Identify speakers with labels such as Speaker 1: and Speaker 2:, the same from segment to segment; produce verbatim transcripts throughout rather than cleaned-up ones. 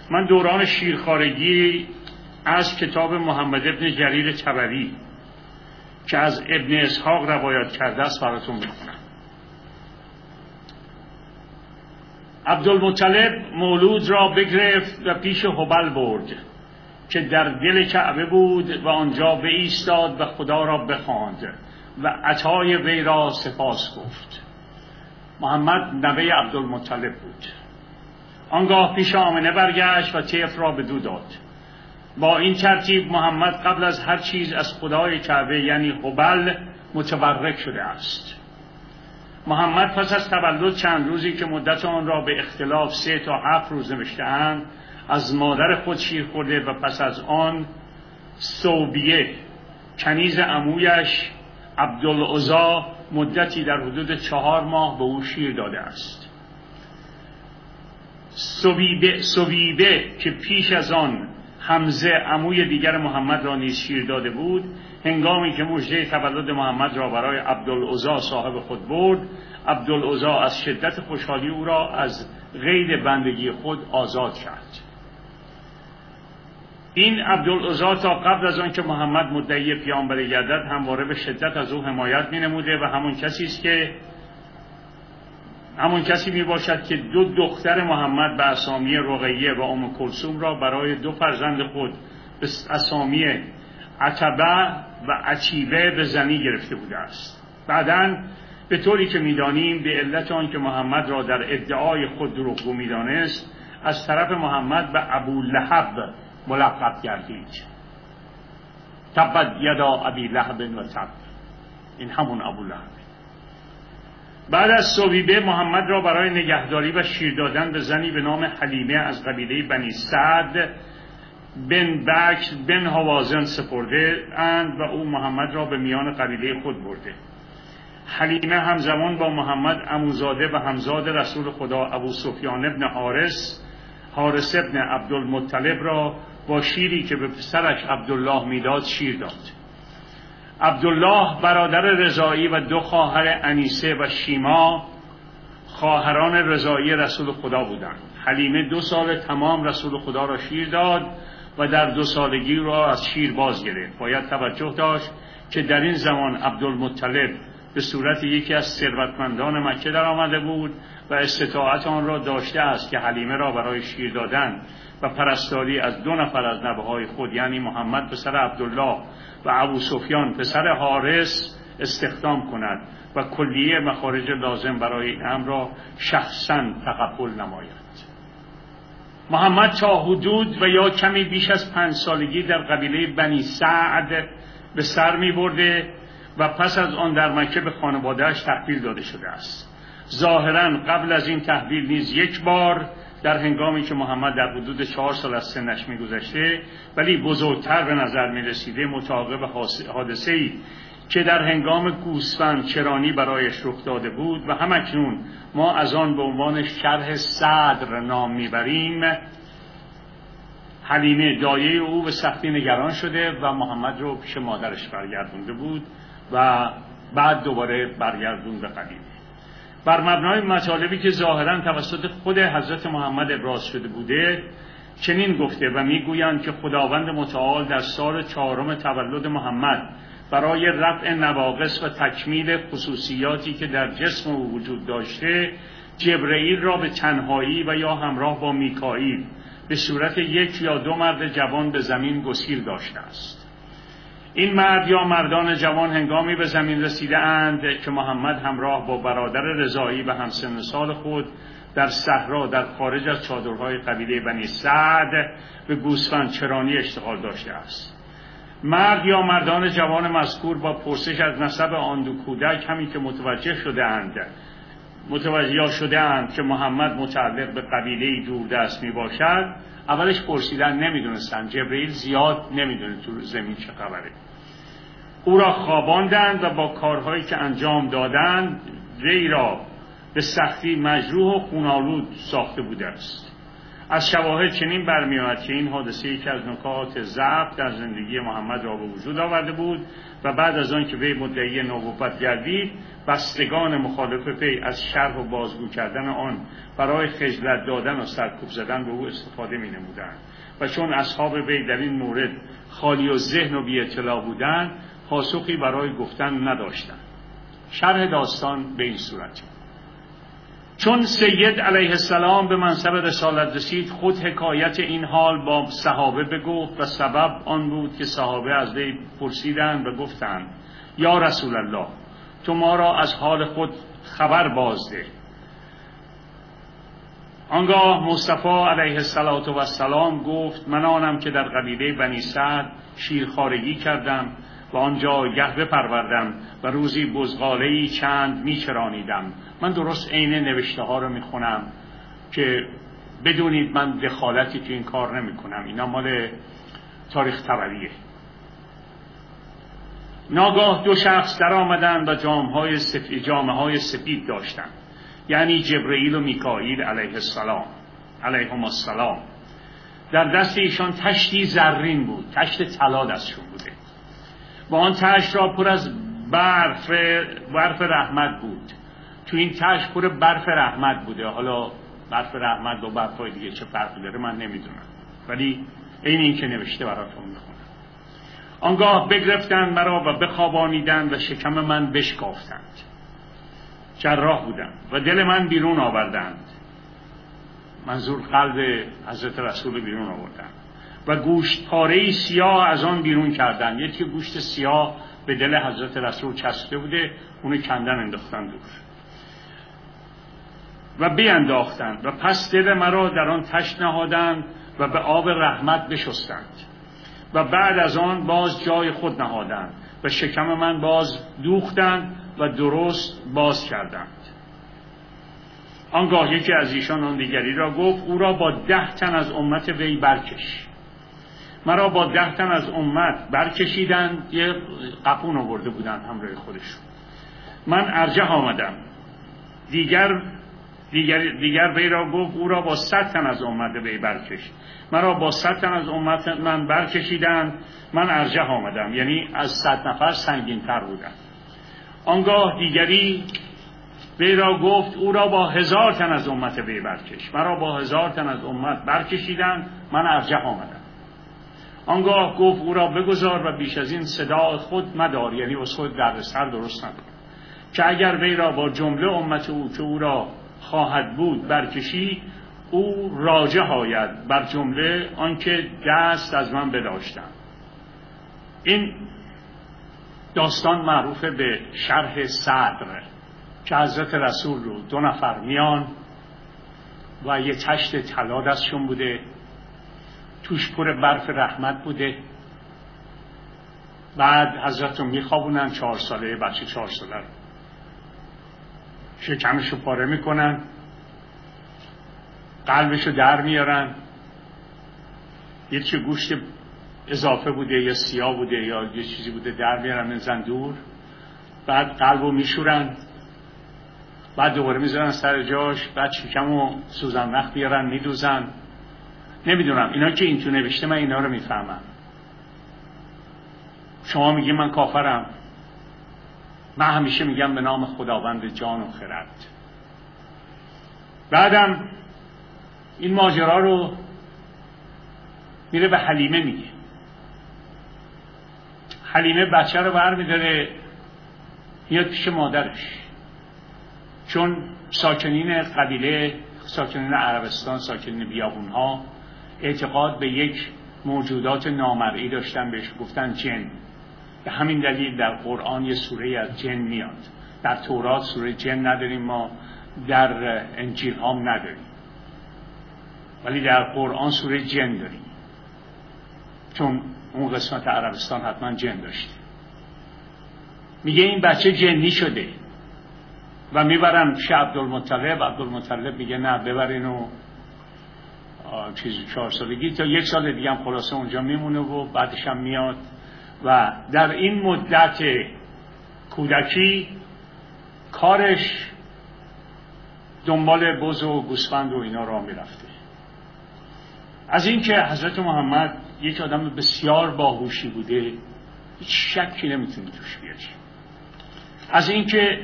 Speaker 1: من دوران شیرخوارگی از کتاب محمد ابن جریر طبری که از ابن اسحاق روایت کرده است براتون میخونم. عبدالمطلب مولود را بگرفت و پیش هبل برد که در دل کعبه بود و آنجا بایستاد و خدا را بخواند و عطای وی را سپاس گفت. محمد نوه عبدالمطلب بود. آنگاه پیش آمنه برگشت و طفل را بدو داد. با این ترتیب محمد قبل از هر چیز از خدای کعبه یعنی هبل متبرک شده است. محمد پس از تولد چند روزی که مدت آن را به اختلاف سه تا هفت روز نوشته‌اند از مادر خود شیر خورده و پس از آن صوبیه کنیز عمویش عبدالعزا مدتی در حدود چهار ماه به او شیر داده است. صویبه, صویبه که پیش از آن حمزه عموی دیگر محمد را نیز شیر داده بود، هنگامی که مژده تولد محمد را برای عبدالعزا صاحب خود برد، عبدالعزا از شدت خوشحالی او را از قید بندگی خود آزاد کرد. این عبدالعزا تا قبل از آن که محمد مدعی پیامبری گردد همواره به شدت از او حمایت می‌نموده و همون کسی است که همون کسی می باشد که دو دختر محمد به اسامی رقیه و ام کلثوم را برای دو فرزند خود به اسامی عتبه و عتیبه به زنی گرفته بوده است. بعداً به طوری که می‌دانیم به علت آن که محمد را در ادعای خود دروغگو می‌دانست از طرف محمد به ابو لهب ملقب گردید. تبت یدا ابی لهب و تب، این همون ابو لهب. بعد از صویبه محمد را برای نگهداری و شیر دادن به زنی به نام حلیمه از قبیله بنی سعد بن بکر بن هوازن سپرده اند و او محمد را به میان قبیله خود برده. حلیمه همزمان با محمد عموزاده و همزاد رسول خدا ابو سفیان ابن حارس حارس ابن عبدالمطلب را با شیری که به پسرش عبدالله میداد شیر داد. عبدالله برادر رضایی و دو خواهر انیسه و شیما خواهران رضایی رسول خدا بودند. حلیمه دو سال تمام رسول خدا را شیر داد و در دو سالگی را از شیر باز گرفت. باید توجه داشت که در این زمان عبدالمطلب به صورت یکی از ثروتمندان مکه در آمده بود و استطاعت آن را داشته است که حلیمه را برای شیر دادن و پرستاری از دو نفر از نوه‌های خود یعنی محمد پسر عبدالله و ابو سفیان پسر حارس استخدام کند و کلیه مخارج لازم برای این امر را شخصاً تقبل نماید. محمد تا حدود و یا کمی بیش از پنج سالگی در قبیله بنی سعد به سر می برده و پس از آن در مکه به خانواده‌اش تحویل داده شده است. ظاهراً قبل از این تحویل نیز یک بار در هنگامی که محمد در حدود چهار سال از سنش می گذشته ولی بزرگتر به نظر می رسیده متعاقب حادثه‌ای که در هنگام گوسفند چرانی برایش رخ داده بود و همکنون ما از آن به عنوان شرح صدر نام میبریم، حلیمه دایه او به سختی نگران شده و محمد رو پیش مادرش برگردونده بود و بعد دوباره برگردون به قبیله. بر مبنای مطالبی که ظاهراً توسط خود حضرت محمد ابراز شده بوده چنین گفته و میگویند که خداوند متعال در سال چهارم تولد محمد برای رفع نواقص و تکمیل خصوصیاتی که در جسم او وجود داشته جبرئیل را به تنهایی و یا همراه با میکائیل به صورت یک یا دو مرد جوان به زمین گسیل داشته است. این مرد یا مردان جوان هنگامی به زمین رسیده اند که محمد همراه با برادر رضایی و همسن سال خود در صحرا در خارج از چادرهای قبیله بنی سعد به گوسفند چرانی اشتغال داشته است. مرد یا مردان جوان مذکور با پرسش از نسب آن دو کودک همین که متوجه شده اند متوجه شده اند که محمد متعلق به قبیله دوردست می باشد اولش پرسیدن نمیدونستند، جبرئیل زیاد نمیدونه تو زمین چه خبره. او را خواباندند و با کارهایی که انجام دادند وی را به سختی مجروح و خونالود ساخته بوده است. از شواهد چنین برمی‌آید که این حادثه یکی از نکات ضعف در زندگی محمد را به وجود آورده بود و بعد از آن که وی مدعی نبوت گردید، بستگان مخالف پی از شرح و بازگو کردن آن برای خجلت دادن و سرکوب زدن به او استفاده می‌نمودند و چون اصحاب وی در این مورد خالی و ذهن و بی اطلاع بودند، پاسخی برای گفتن نداشتند. شرح داستان به این صورت: چون سید علیه السلام به منصب رسالت رسید، خود حکایت این حال با صحابه بگفت و سبب آن بود که صحابه از وی پرسیدند و گفتند: یا رسول الله، تو ما را از حال خود خبر بازده. آنگاه مصطفی علیه السلام گفت: من آنم که در قبیله بنی سعد شیرخوارگی کردم و آنجا گه بپروردم و روزی بزغاله‌ای چند میچرانیدم. من درست عین نوشته ها رو میخونم که بدونید من دخالتی تو این کار نمی کنم. اینا مال تاریخ طبریه. ناگاه دو شخص در آمدند و جامهای سفید جامه های سفید داشتند، یعنی جبرئیل و میکائیل علیه السلام علیهم السلام. در دست ایشان تشتی زرین بود، تشت طلا دستشون بوده و آن تشت را پر از برف برف رحمت بود. تو این تشت پر برف رحمت بوده. حالا برف رحمت و برفای دیگه چه فرقی داره من نمیدونم، ولی این این که نوشته براتون میخونم. آنگاه بگرفتند مرا و بخوابانیدند و شکم من بشکافتند. جراح بودم و دل من بیرون آوردند، منظور قلب حضرت رسول بیرون آوردند و گوشت پاره‌ای سیاه از آن بیرون کردند. یکی گوشت سیاه به دل حضرت رسول چسبیده بوده، اونو کندن انداختن دور و بیانداختند و پس دل مرا در آن تشت نهادند و به آب رحمت بشستند و بعد از آن باز جای خود نهادند و شکم من باز دوختند و درست باز کردند. آنگاه یکی از ایشان آن دیگری را گفت: او را با ده تن از امت وی برکش. مرا با ده تن از امت برکشیدند، یه قپون آورده بودند همراه خودشون. من ارجح آمدم. دیگر دیگر دیگر وی را گفت: او را با صد تن از امت وی برکش. مرا با صد تن از امت من برکشیدند، من ارجح آمدم، یعنی از صد نفر سنگین تر بودند. آنگاه دیگری وی را گفت: او را با هزار تن از امت وی برکش. مرا با هزار تن از امت برکشیدند، من ارجح آمدم. آنگاه گفت: او را بگذار و بیش از این صدا خود مدار، یعنی از خود دردسر درست نکن، که اگر وی را با جمله امت او که او را خواهد بود برکشی، او راجح آید بر جمله آنکه دست از من بداشتند. این داستان معروف به شرح صدر که حضرت رسول رو دو نفر میان و یه تشت طلا دستشون بوده، توش پر برف رحمت بوده. بعد حضرت رو میخوابونن، چهار ساله بچه چهار ساله رو شکمشو پاره میکنن، قلبشو در میارن، یه چه گوشت اضافه بوده یا سیاه بوده یا یه چیزی بوده در میارن میزن دور. بعد قلبو میشورن، بعد دوباره میذارن سر جاش، بعد شکمو سوزن نخ بیارن میدوزن. نمیدونم اینا که این تو نوشته، من اینا رو میفهمم. شما میگی من کافرم، من همیشه میگم به نام خداوند جان و خرد. بعدم این ماجرا رو میره به حلیمه میگه. حلیمه بچه رو برمیداره میاد پیش مادرش، چون ساکنین قبیله، ساکنین عربستان، ساکنین بیابونها اعتقاد به یک موجودات نامرئی داشتن، بهش گفتن جن. به همین دلیل در قرآن یه سوره از جن میاد. در تورات سوره جن نداریم ما، در انجیل هم نداریم، ولی در قرآن سوره جن داریم، چون اون قسمت عربستان حتما جن داشته. میگه این بچه جنی شده و میبرن پیش عبدالمطلب. عبدالمطلب میگه نه ببرین و چیزی چهار سالگی تا یک سال دیگه هم خلاصه اونجا میمونه و بعدش هم میاد. و در این مدت کودکی کارش دنبال بز و گوسفند و اینا را میرفته. از اینکه حضرت محمد یک آدم بسیار باهوشی بوده هیچ شکی نمیتونی توش بیاری. از اینکه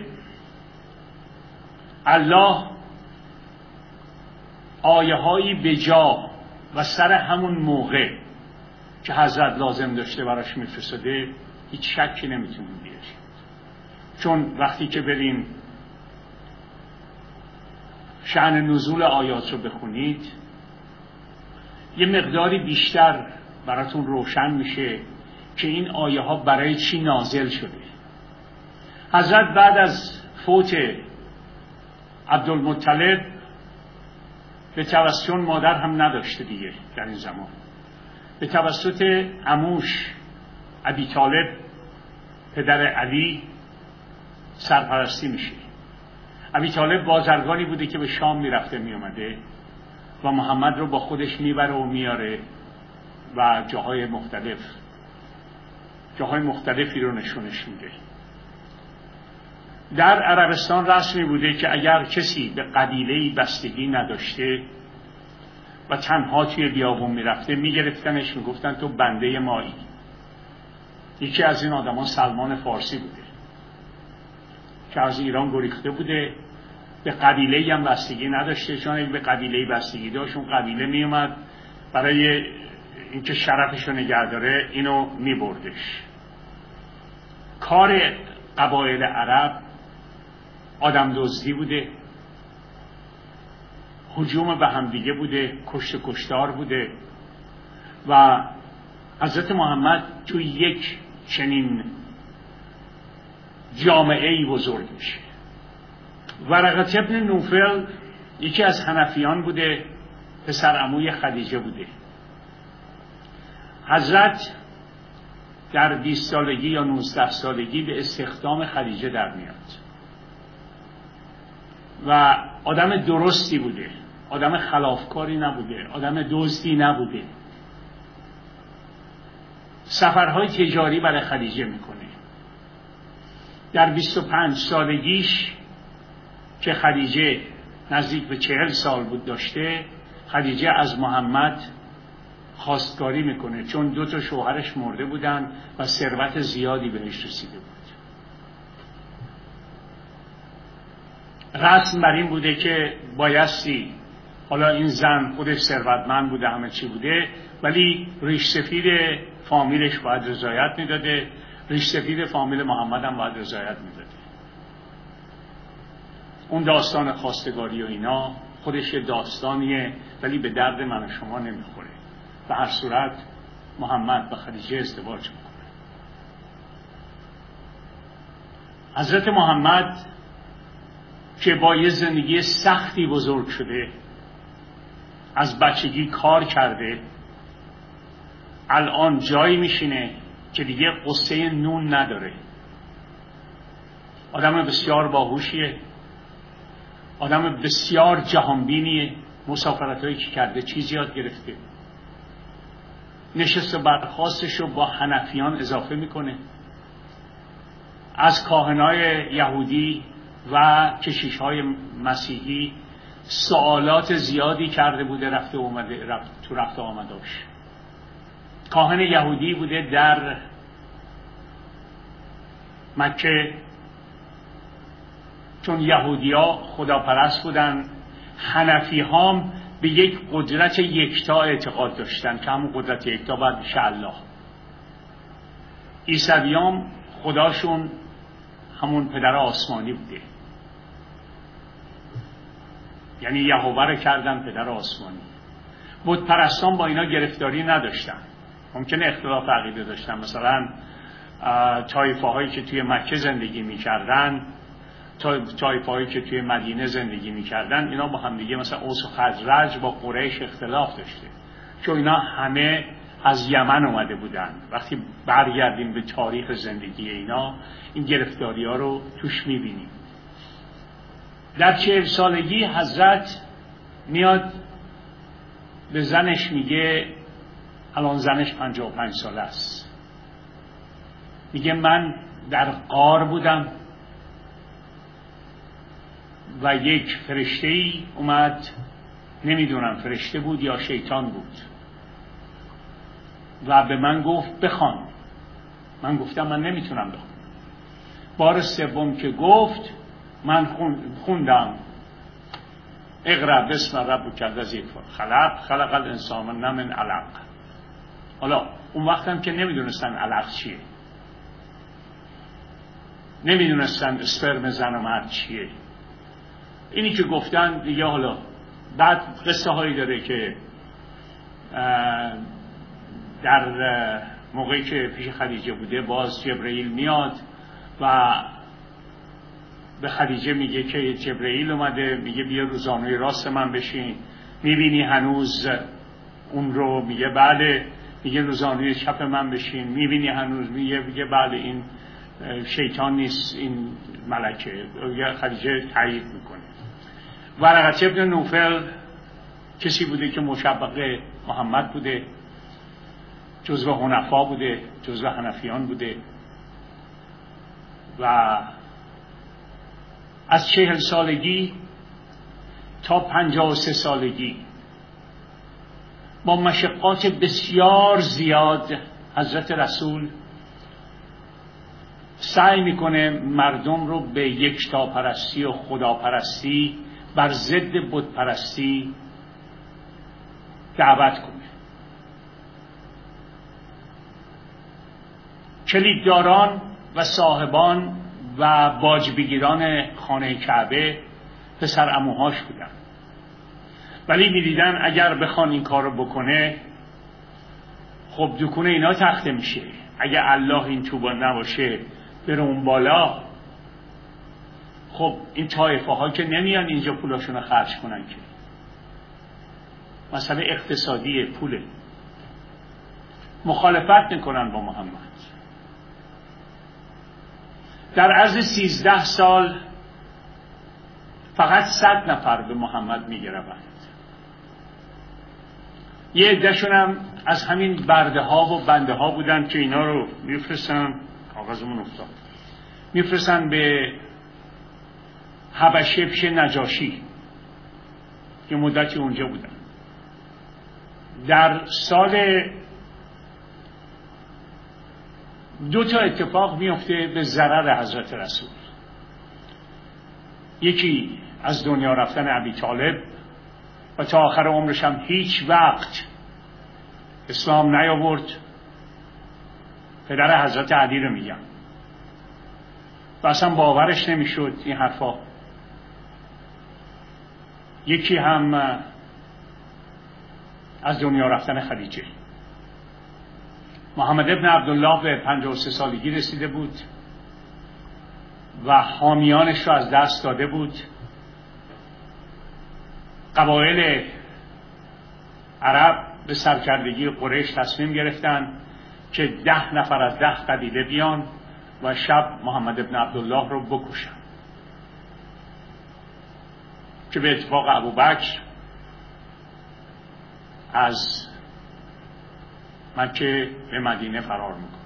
Speaker 1: الله آیه هایی به جا و سر همون موقع که حضرت لازم داشته براش میفرستاده هیچ شکی نمیتونیم بیاری. چون وقتی که بریم شأن نزول آیات رو بخونید یه مقداری بیشتر براتون روشن میشه که این آیه ها برای چی نازل شده. حضرت بعد از فوت عبدالمطلب به توسط مادر هم نداشته دیگه در این زمان، به توسط عموش ابی طالب پدر علی سرپرستی میشه. ابی طالب بازرگانی بوده که به شام میرفته میومده و محمد رو با خودش میبره و میاره و جاهای مختلف جاهای مختلفی رو نشونش میده. در عربستان رسمی بوده که اگر کسی به قبیله‌ای بستگی نداشته و تنها توی بیابون میرفته میگرفتنش میگفتن تو بنده مایی. یکی از این آدمان سلمان فارسی بوده که از ایران گریخته بوده، به قبیله‌ای هم بستگی نداشته، چون اگه به قبیله‌ای بستگی داشت اون قبیله میومد برای اینکه شرفش رو نگه داره اینو میبردش. کار قبایل عرب آدم دزدی بوده، هجوم به همدیگه بوده، کشت و کشتار بوده و حضرت محمد توی یک چنین جامعه‌ای بزرگ میشه. ورقه ابن نوفل یکی از حنفیان بوده، پسر عموی خدیجه بوده. حضرت در بیست سالگی یا نوزده سالگی به استخدام خدیجه در میاد و آدم درستی بوده، آدم خلافکاری نبوده، آدم دزدی نبوده. سفرهای تجاری برای خدیجه میکنه. در بیست و پنج سالگیش که خدیجه نزدیک به چهل سال بود داشته، خدیجه از محمد خواستگاری میکنه چون دو تا شوهرش مرده بودن و ثروت زیادی بهش رسیده بود. رسم بر این بوده که بایستی، حالا این زن خودش ثروتمند بوده همه چی بوده، ولی ریش سفید فامیلش باید رضایت میداده، ریش سفید فامیل محمد هم باید رضایت میداده. اون داستان خواستگاری و اینا خودش داستانیه ولی به درد من و شما نمیخوره. به هر صورت محمد با خدیجه ازدواج میکنه. حضرت محمد که با یه زندگی سختی بزرگ شده، از بچگی کار کرده، الان جایی میشینه که دیگه قصه نون نداره. آدم بسیار باهوشیه، آدم بسیار جهانبینیه، مسافرتایی که کرده چیزی یاد گرفته. نشست و برخاستش رو با حنفیان اضافه میکنه. از کاهنای یهودی و کشیش‌های مسیحی سوالات زیادی کرده بوده، رفته اومده رفت تو رفته آمداش. کاهن یهودی بوده در مکه، چون یهودی‌ها خداپرست بودن، حنفی هم به یک قدرت یکتا اعتقاد داشتن که همون قدرت یکتا باید بشه الله. عیسویان خداشون همون پدر آسمانی بوده، یعنی یهوه رو کردن پدر آسمانی. بت پرستان با اینا گرفتاری نداشتن، ممکنه اختلاف عقیده داشتن. مثلا طایفه هایی که توی مکه زندگی میکردن، طایفه هایی که توی مدینه زندگی میکردن، اینا با هم دیگه مثلا اوس و خزرج با قریش اختلاف داشته، چون اینا همه از یمن اومده بودن. وقتی برگردیم به تاریخ زندگی اینا، این گرفتاری ها رو توش میبینیم. در چهل سالگی حضرت میاد به زنش میگه، الان زنش پنجاه و پنج ساله است، میگه من در غار بودم و یک فرشته‌ای اومد، نمیدونم فرشته بود یا شیطان بود، و به من گفت بخوان. من گفتم من نمیتونم بخونم. بار سوم که گفت من خوندم اقرأ بسم ربک الذی خلق خلق الانسان من علق. حالا اون وقت هم که نمیدونستن علق چیه، نمیدونستن اسپرم زن و مرد چیه. اینی که گفتن دیگه. حالا بعد قصه هایی داره که در موقعی که پیش خدیجه بوده باز جبرئیل میاد و به خدیجه میگه که جبرئیل اومده، میگه بیا رو زانوی راست من بشین، میبینی هنوز اون رو؟ میگه بله. میگه رو زانوی چپ من بشین، میبینی هنوز؟ میگه میگه بله. این شیطان نیست، این ملکه. خدیجه تایید میکنه. ورقه ابن نوفل کسی بوده که مشبق محمد بوده، جزو حنفا بوده، جزو حنفیان بوده و از چهل سالگی تا پنجاه و سه سالگی با مشقات بسیار زیاد حضرت رسول سعی میکنه مردم رو به یکتاپرستی و خداپرستی بر ضد بتپرستی دعوت کنه. کلیدداران و صاحبان و باجبگیران خانه کعبه پسر عموهاش بودن، ولی میدیدن اگر بخوان این کار رو بکنه خب دکونه اینا تخته میشه. اگر الله این توبا نباشه بره اون بالا، خب این طایفه ها که نمیان اینجا پولاشون رو خرج کنن که. مسئله اقتصادی پوله. مخالفت میکنن با محمد. در عرض سیزده سال فقط صد نفر به محمد میگروند. یه عده‌شون هم از همین برده ها و بنده ها بودن که اینا رو میفرستن، کاغذمون افتاد، میفرستن به حبشه پیش نجاشی که مدتی اونجا بودن. در سال دو تا اتفاق میفته به ضرر حضرت رسول. یکی از دنیا رفتن ابی طالب و تا آخر عمرش هم هیچ وقت اسلام نیاورد. پدر حضرت علی رو میگم و اصلا باورش نمیشد این حرفا. یکی هم از دنیا رفتن خدیجه. محمد ابن عبدالله به پنجاه و سه سالگی رسیده بود و حامیانش رو از دست داده بود. قبایل عرب به سرکردگی قریش تصمیم گرفتن که ده نفر از ده قبیله بیان و شب محمد ابن عبدالله رو بکشن، که به اتفاق ابوبکر از مکه به مدینه فرار میکنه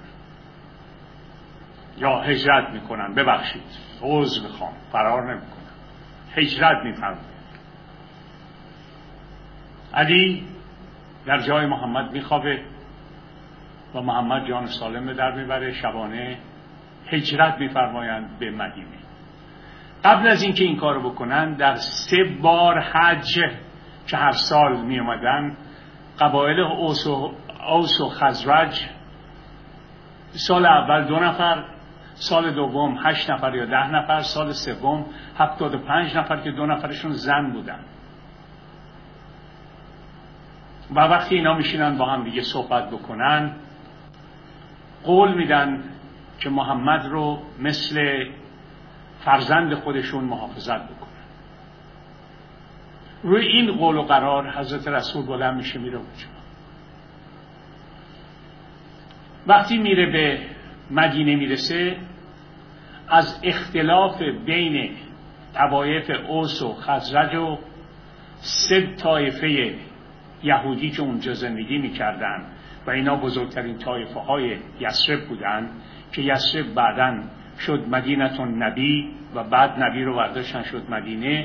Speaker 1: یا هجرت میکنن. ببخشید عذر میخوام، فرار نمیکنن، هجرت میفرمایند. علی در جای محمد میخوابه و محمد جان سالم به در میبره. شبانه هجرت میفرمایند به مدینه. قبل از اینکه این کارو بکنن در سه بار حج که هر سال می اومدن قبایل اوس و اوس و خزرج، سال اول دو نفر، سال دوم هشت نفر یا ده نفر، سال سوم هفتاد و پنج نفر که دو نفرشون زن بودن. و وقتی اینا میشینن با هم دیگه صحبت بکنن قول میدن که محمد رو مثل فرزند خودشون محافظت بکنن. روی این قول و قرار حضرت رسول بلند میشه میره اونجا. وقتی میره به مدینه میرسه از اختلاف بین طوایف اوس و خزرج و سه طایفه یهودی که اونجا زندگی میکردن و اینا بزرگترین طایفه های یثرب بودن که یثرب بعداً شد مدینه النبی و بعد نبی رو برداشتن شد مدینه.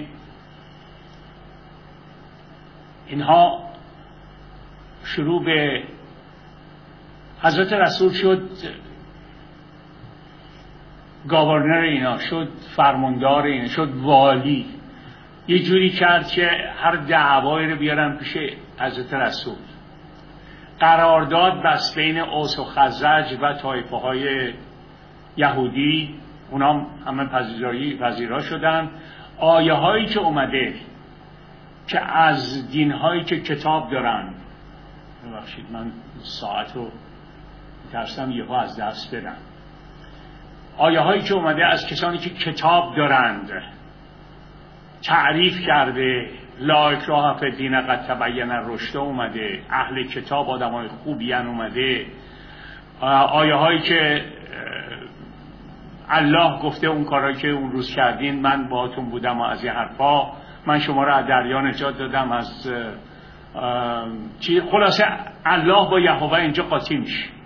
Speaker 1: اینها شروع به حضرت رسول شد گاورنر اینا، شد فرماندار اینا، شد والی. یه جوری کرد که هر دعوایی رو بیارن پیش حضرت رسول. قرارداد بس بین اوس و خزرج و طایفه های یهودی، اونا همه پذیرایی پذیرا شدن. آیه هایی که اومده که از دین هایی که کتاب دارن، ببخشید من ساعت رو ترسم یهو از دست بدم، آیه هایی که اومده از کسانی که کتاب دارند تعریف کرده، لا اکراه فی الدین قد تبین الرشد اومده، اهل کتاب آدمای خوبی ان اومده. آیه هایی که الله گفته اون کارایی که اون روز کردین من باهاتون بودم و از این حرفا، من شما را از دریا نجات دادم، از چی، خلاصه الله با یهوه اینجا قاطی میشه.